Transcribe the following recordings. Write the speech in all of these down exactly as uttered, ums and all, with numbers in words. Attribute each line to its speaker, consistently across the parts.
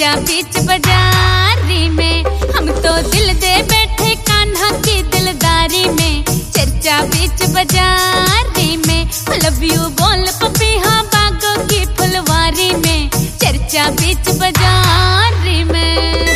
Speaker 1: चर्चा बीच बाजारी में, हम तो दिल दे बैठे कान्हा की दिलदारी में। चर्चा बीच बाजारी में, लव यू बोल पपीहा बागों की फुलवारी में। चर्चा बीच बाजारी में।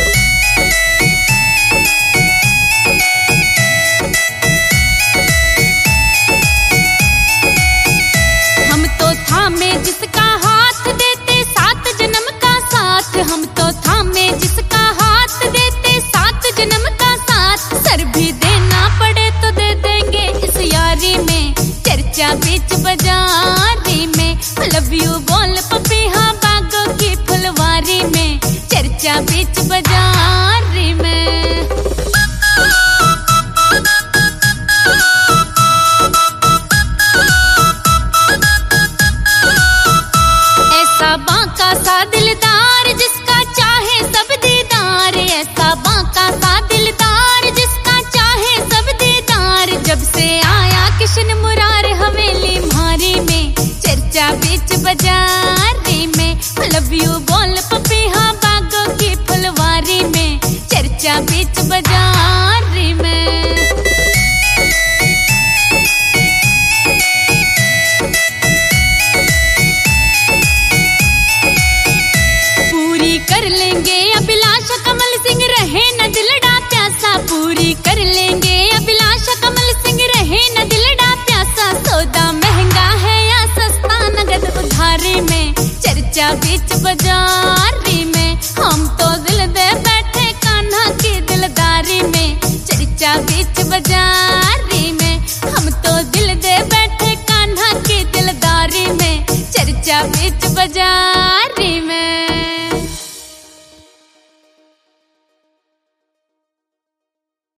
Speaker 1: हम तो थामे जिसका हाथ देते सात जन्म का साथ, हम तो थामे जिसका हाथ देते सात जन्म का साथ। सर भी देना पड़े तो दे देंगे इस यारी में। चर्चा बीच बाजारी में, लव यू बोल पपीहा बागों की फुलवारी में। चर्चा बीच बाजारी में। ऐसा बांका सा दिलदार जिसका चाहे सब दीदार, ऐसा बांका सा दिलदार जिसका चाहे सब दीदार। जब से आया किशन मुरार हवेली म्हारी में। चर्चा बीच बाजारी में, लव यू बोल पपीहा बागों की फुलवारी में। चर्चा बीच बाजारी में। पूरी कर लेंगे अभिलाषा कमल सिंह, रहे न दिलड़ा प्यासा। पूरी कर लेंगे अभिलाषा कमल सिंह, रहे न दिलड़ा प्यासा। सौदा महंगा है या सस्ता नगद उधारी में। चर्चा बीच बाजारी में, हम तो